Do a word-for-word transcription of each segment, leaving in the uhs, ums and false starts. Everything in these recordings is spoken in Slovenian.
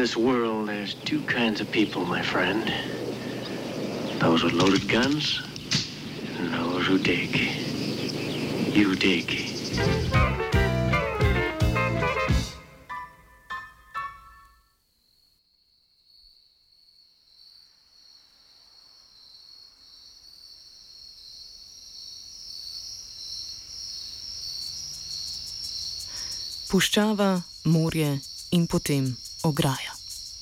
this world, there's two kinds of people, my friend. Those with loaded guns and those who dig. You dig. Puščava, morje in potem ograja.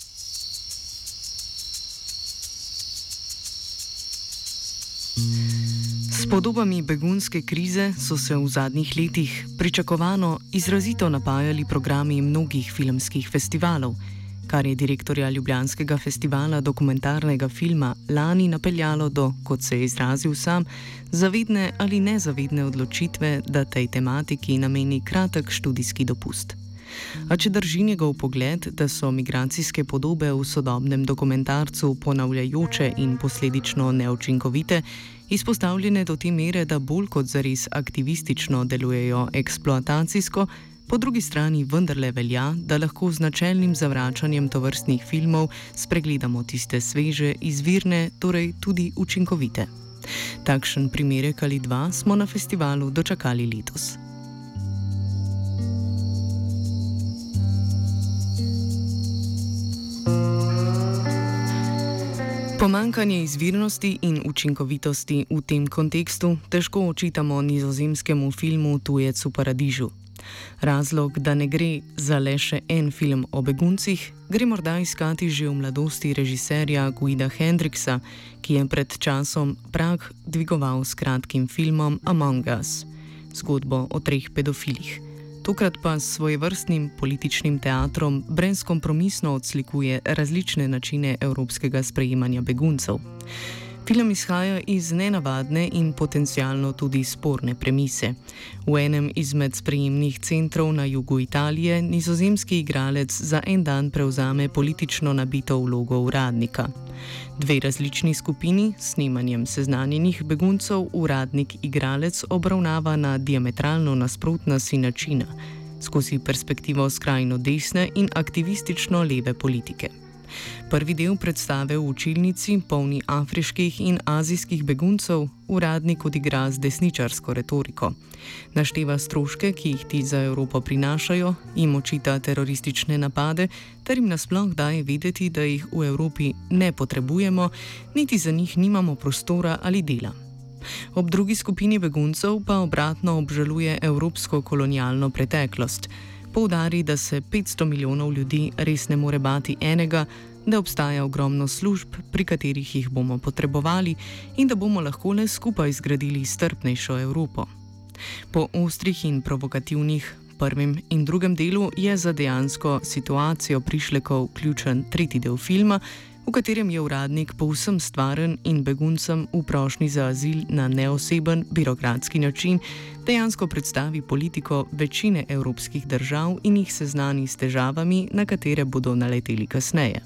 S podobami begunske krize so se v zadnjih letih pričakovano izrazito napajali programi mnogih filmskih festivalov, kar je direktorja ljubljanskega festivala dokumentarnega filma lani napeljalo do, kot se je izrazil sam, zavedne ali nezavedne odločitve, da tej tematiki nameni kratek študijski dopust. A če drži njegov pogled, da so migracijske podobe v sodobnem dokumentarcu ponavljajoče in posledično neučinkovite, izpostavljene do te mere, da bolj kot zares aktivistično delujejo eksploatacijsko, po drugi strani vendarle velja, da lahko z načelnim zavračanjem tovrstnih filmov spregledamo tiste sveže, izvirne, torej tudi učinkovite. Takšen primerek ali dva smo na festivalu dočakali letos. Pomanjkanje izvirnosti in učinkovitosti v tem kontekstu težko očitamo nizozemskemu filmu Tujec v paradižu. Razlog, da ne gre za le še en film o beguncih, gre morda iskati že v mladosti režiserja Guida Hendrixa, ki je pred časom prag dvigoval s kratkim filmom Among Us, zgodbo o treh pedofilih. Tokrat pa s svojevrstnim političnim teatrom brezkompromisno odslikuje različne načine evropskega sprejemanja beguncev. Film izhaja iz nenavadne in potencialno tudi sporne premise. V enem izmed sprejemnih centrov na jugu Italije nizozemski igralec za en dan prevzame politično nabito vlogo uradnika. Dve različni skupini, s snemanjem seznanjenih beguncev, uradnik-igralec obravnava na diametralno nasprotna si načina, skozi perspektivo skrajno desne in aktivistično leve politike. Prvi del predstave v učilnici, polni afriških in azijskih beguncev, uradnik odigra z desničarsko retoriko. Našteva stroške, ki jih ti za Evropo prinašajo, jim očita teroristične napade, ter jim nasploh daje vedeti, da jih v Evropi ne potrebujemo, niti za njih nimamo prostora ali dela. Ob drugi skupini beguncev pa obratno obžaluje evropsko kolonialno preteklost. Poudari, da se petsto milijonov ljudi res ne more bati enega, da obstaja ogromno služb, pri katerih jih bomo potrebovali in da bomo lahko le skupaj zgradili strpnejšo Evropo. Po ostrih in provokativnih prvem in drugem delu je za dejansko situacijo prišlekov ključen tretji del filma, v katerem je uradnik povsem stvaren in beguncem v prošnji za azil na neoseben, birokratski način dejansko predstavi politiko večine evropskih držav in jih seznani s težavami, na katere bodo naleteli kasneje.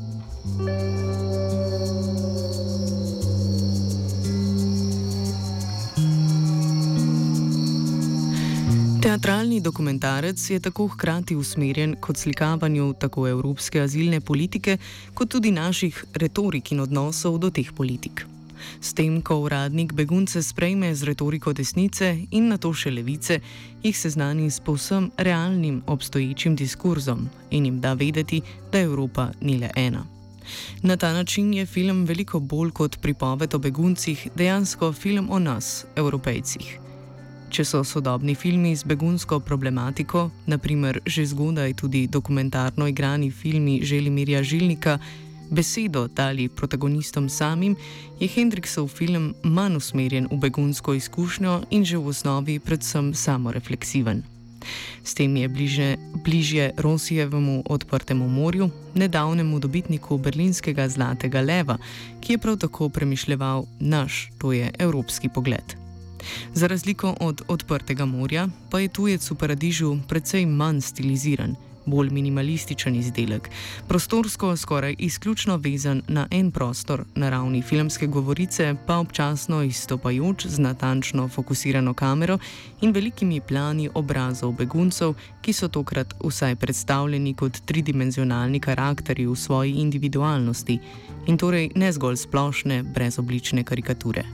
Teatralni dokumentarec je tako hkrati usmerjen kot slikavanju tako evropske azilne politike, kot tudi naših retorik in odnosov do teh politik. S tem, ko uradnik begunce sprejme z retoriko desnice in nato še levice, jih seznani s povsem realnim obstoječim diskurzom in jim da vedeti, da Evropa ni le ena. Na ta način je film veliko bolj kot pripoved o beguncih dejansko film o nas, Evropejcih. Če so sodobni filmi z begunsko problematiko, na primer že zgodaj tudi dokumentarno igrani filmi Želimirja Žilnika, besedo dali protagonistom samim, je Hendriksov film manj usmerjen v begunsko izkušnjo in že v osnovi predvsem samorefleksiven. S tem je bliže, bližje Rosijevemu Odprtemu morju, nedavnemu dobitniku berlinskega Zlatega leva, ki je prav tako premišljeval naš, to je evropski pogled. Za razliko od Odprtega morja pa je Tujec v paradižu precej manj stiliziran, bolj minimalističen izdelek, prostorsko skoraj izključno vezan na en prostor, na ravni filmske govorice pa občasno izstopajoč z natančno fokusirano kamero in velikimi plani obrazov beguncev, ki so tokrat vsaj predstavljeni kot tridimenzionalni karakteri v svoji individualnosti in torej ne zgolj splošne, brezoblične karikature.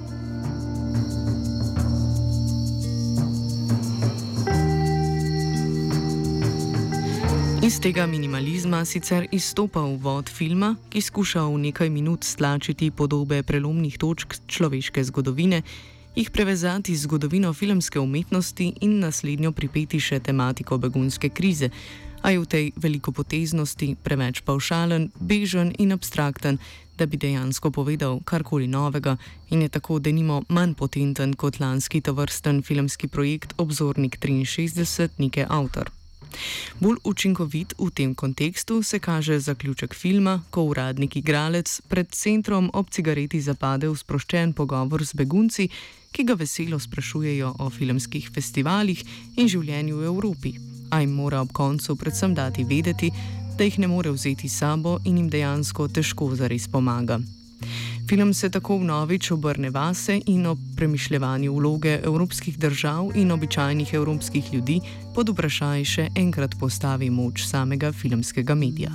Iz tega minimalizma sicer izstopa uvod filma, ki skuša v nekaj minut stlačiti podobe prelomnih točk človeške zgodovine, jih prevezati z zgodovino filmske umetnosti in naslednjo pripeti še tematiko begunske krize, a je v tej velikopoteznosti preveč pavšalen, bežen in abstrakten, da bi dejansko povedal karkoli novega in je tako denimo manj potenten kot lanski tovrsten filmski projekt Obzornik triinšestdeset Nike Autor. Bolj učinkovit v tem kontekstu se kaže zaključek filma, ko uradnik igralec pred centrom ob cigareti zapade v sproščen pogovor z begunci, ki ga veselo sprašujejo o filmskih festivalih in življenju v Evropi, a jim mora ob koncu predvsem dati vedeti, da jih ne more vzeti s sabo in jim dejansko težko zares pomaga. Film se tako vnovič obrne vase in ob premišljevanju vloge evropskih držav in običajnih evropskih ljudi pod vprašaj še enkrat postavi moč samega filmskega medija.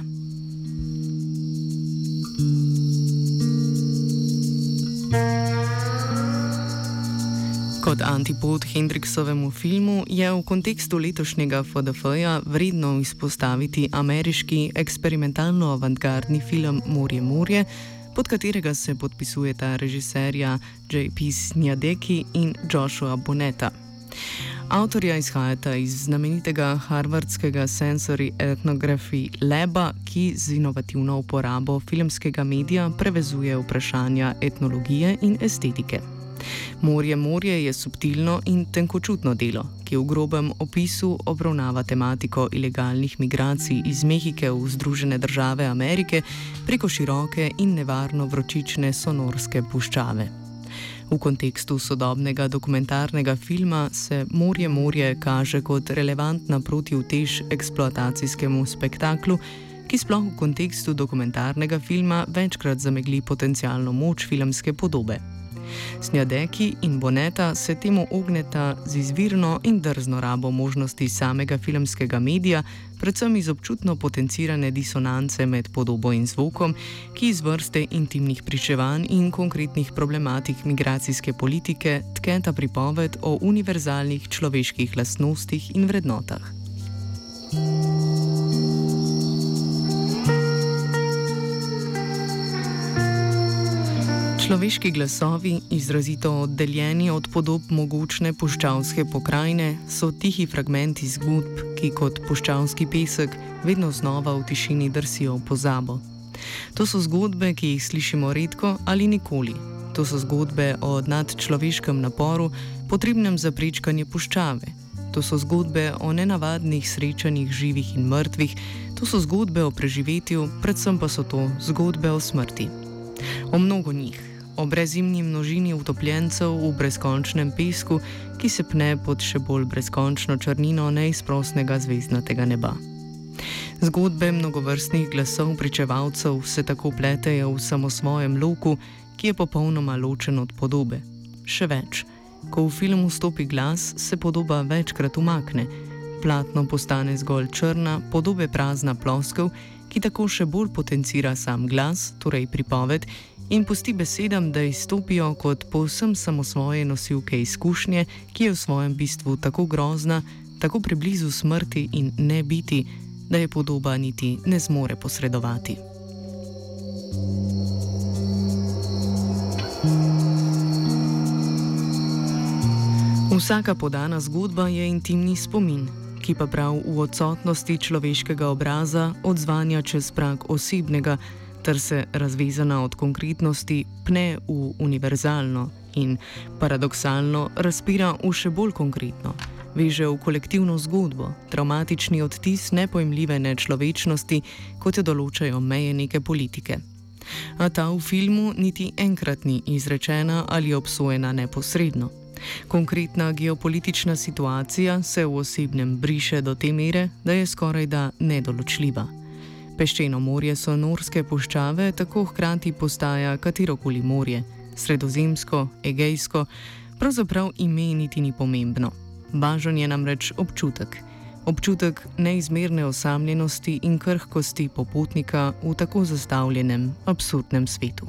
Kot antipod Hendriksovemu filmu je v kontekstu letošnjega F D F-ja vredno izpostaviti ameriški eksperimentalno-avantgardni film Morje, morje, pod katerega se podpisujeta režiserja J P Snjadeki in Joshua Boneta. Avtorja izhajata iz znamenitega harvardskega Sensory Ethnography Laba, ki z inovativno uporabo filmskega medija prevezuje vprašanja etnologije in estetike. Morje, morje je subtilno in tenkočutno delo, ki v grobem opisu obravnava tematiko ilegalnih migracij iz Mehike v Združene države Amerike preko široke in nevarno vročične sonorske puščave. V kontekstu sodobnega dokumentarnega filma se Morje, morje kaže kot relevantna protiutež eksploatacijskemu spektaklu, ki sploh v kontekstu dokumentarnega filma večkrat zamegli potencialno moč filmske podobe. Snjadeki in Boneta se temu ogneta z izvirno in drzno rabo možnosti samega filmskega medija, predvsem iz občutno potencirane disonance med podobo in zvokom, ki iz vrste intimnih pričevanj in konkretnih problematik migracijske politike tketa pripoved o univerzalnih človeških lastnostih in vrednotah. Človeški glasovi, izrazito oddeljeni od podob mogočne puščavske pokrajine, so tihi fragmenti zgodb, ki kot puščavski pesek vedno znova v tišini drsijo v pozabo. To so zgodbe, ki jih slišimo redko ali nikoli. To so zgodbe o nadčloveškem naporu, potrebnem za prečkanje puščave. To so zgodbe o nenavadnih srečanjih živih in mrtvih. To so zgodbe o preživetju, predvsem pa so to zgodbe o smrti. O mnogo njih. O brezimni množini utopljencev v brezkončnem pesku, ki se pne pod še bolj brezkončno črnino neizprosnega zvezdnatega neba. Zgodbe mnogovrstnih glasov pričevalcev se tako pletejo v samosvojem loku, ki je popolnoma ločen od podobe. Še več, ko v filmu stopi glas, se podoba večkrat umakne. Platno postane zgolj črna, podobe prazna ploskev, ki tako še bolj potencira sam glas, torej pripoved, in pusti besedam, da izstopijo kot povsem samosvoje nosilke izkušnje, ki je v svojem bistvu tako grozna, tako preblizu smrti in ne biti, da je podoba niti ne zmore posredovati. Vsaka podana zgodba je intimni spomin, ki pa prav v odsotnosti človeškega obraza odzvanja čez prag osebnega, ter se razvezana od konkretnosti pne v univerzalno in paradoksalno razpira v še bolj konkretno, veže v kolektivno zgodbo, travmatični odtis nepojmljive nečlovečnosti, kot jo določajo meje neke politike. A ta v filmu niti enkrat ni izrečena ali obsojena neposredno. Konkretna geopolitična situacija se v osebnem briše do te mere, da je skorajda nedoločljiva. Peščeno morje so norske puščave, tako hkrati postaja katerokoli morje, sredozemsko, egejsko, pravzaprav ime niti ni pomembno. Važen je namreč občutek. Občutek neizmerne osamljenosti in krhkosti popotnika v tako zastavljenem, absurdnem svetu.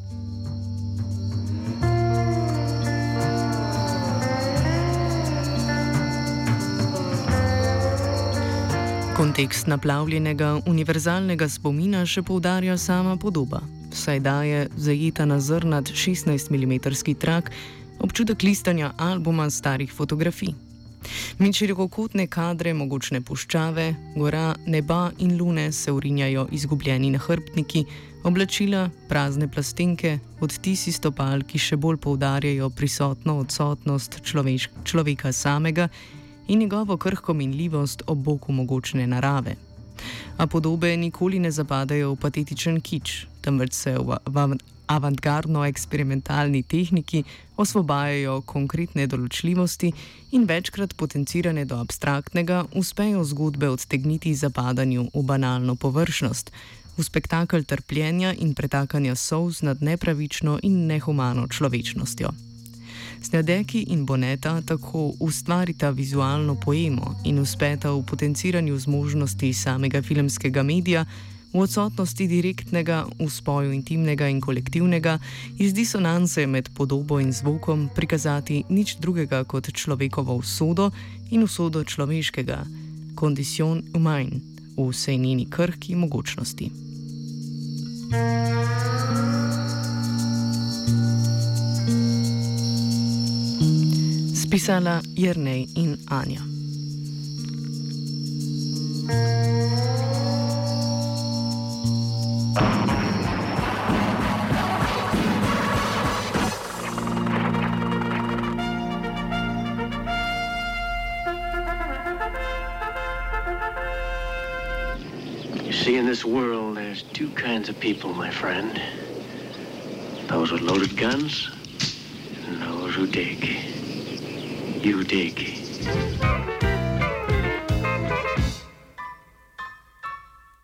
Kontekst naplavljenega univerzalnega spomina še poudarja sama podoba, saj daje zajeta na zrnat šestnajstmilimetrski trak občutek listanja albuma starih fotografij. Med širokokotne kadre mogočne puščave, gora, neba in lune se urinjajo izgubljeni nahrbtniki, oblačila, prazne plastenke, odtisi stopal, ki še bolj poudarjajo prisotno odsotnost človeš, človeka samega in njegovo krhko minljivost ob boku mogočne narave. A podobe nikoli ne zapadajo v patetičen kič, temveč se v, v avantgardno-eksperimentalni tehniki osvobajajo konkretne določljivosti in večkrat potencirane do abstraktnega uspejo zgodbe odtegniti zapadanju v banalno površnost, v spektakel trpljenja in pretakanja solz nad nepravično in nehumano človečnostjo. Snedeki in Boneta tako ustvarita vizualno poemo in uspeta v potenciranju zmožnosti samega filmskega medija, v odsotnosti direktnega, v spoju intimnega in kolektivnega, iz disonance med podobo in zvokom prikazati nič drugega kot človekovo usodo in usodo človeškega, condition humaine, v vsej njeni krhki mogočnosti. Spisala Jernej in Anja. You see, in this world, there's two kinds of people, my friend. Those with loaded guns and those who dig. You dig.